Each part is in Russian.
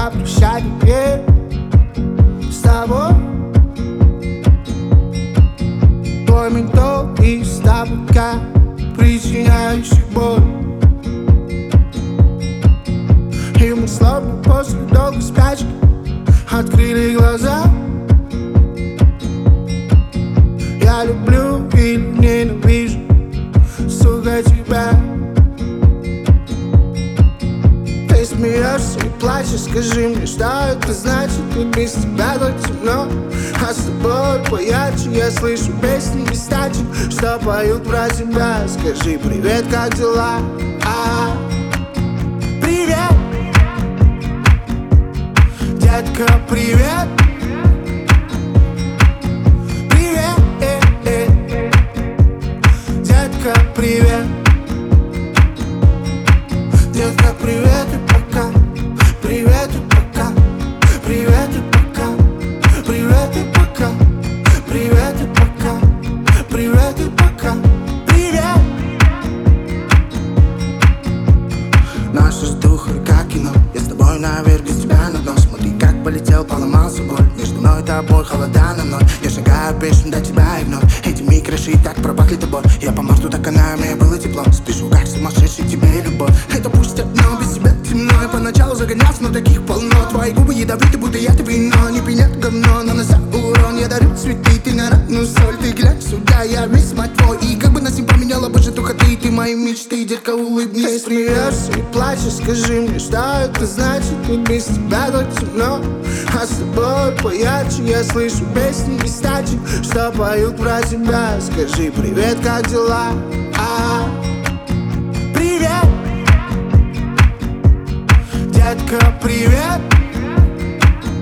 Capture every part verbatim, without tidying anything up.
на прощание с тобой. Твой ментол из табака, причиняющий боль. И мы словно после долгой спячки открыли глаза. Я люблю или ненавижу, сука, тебя. Ты смеешься и плачешь, скажи мне, что это значит? Ведь без тебя так темно, а с тобой поярче. Я слышу песни из тачек, что поют про тебя. Скажи привет, как дела? А, привет, детка, привет. Привет, э, э. Детка, привет. Детка, привет и пока. Привет и пока. Привет и пока. Привет и пока. Привет и пока. Привет и пока. Привет. Наши духи как кино. Я с тобой наверх, без тебя на дно. Смотри, как полетел, поломался боль. Между мной и тобой холода на ноль. Я шагаю пешим до тебя и вновь. Эти микроши так пропахли тобой. Я по мосту, так она, мне было тепло. Спешу как сумасшедший, тебе любовь. Это пусть одно, без тебя темно. Я поначалу загонялся, но таких полно. Твои губы ядовиты, будто яд и вино. Не пьянят говно, нанося урон. Я дарю цветы, ты на ранную соль. Ты глянь сюда, я весь мать твой. И как бы нас не поменяла бы житуха ты. Ты мои мечты, детка, улыбнись. Ты смеешься и плачешь, скажи мне, что это значит? Ведь без тебя так темно, а с тобой поярче. Я слышу песни из тачек, что поют про тебя. Скажи привет, как дела? А, привет, детка, привет.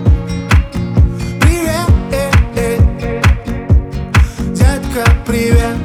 Привет, э, э. Детка, привет.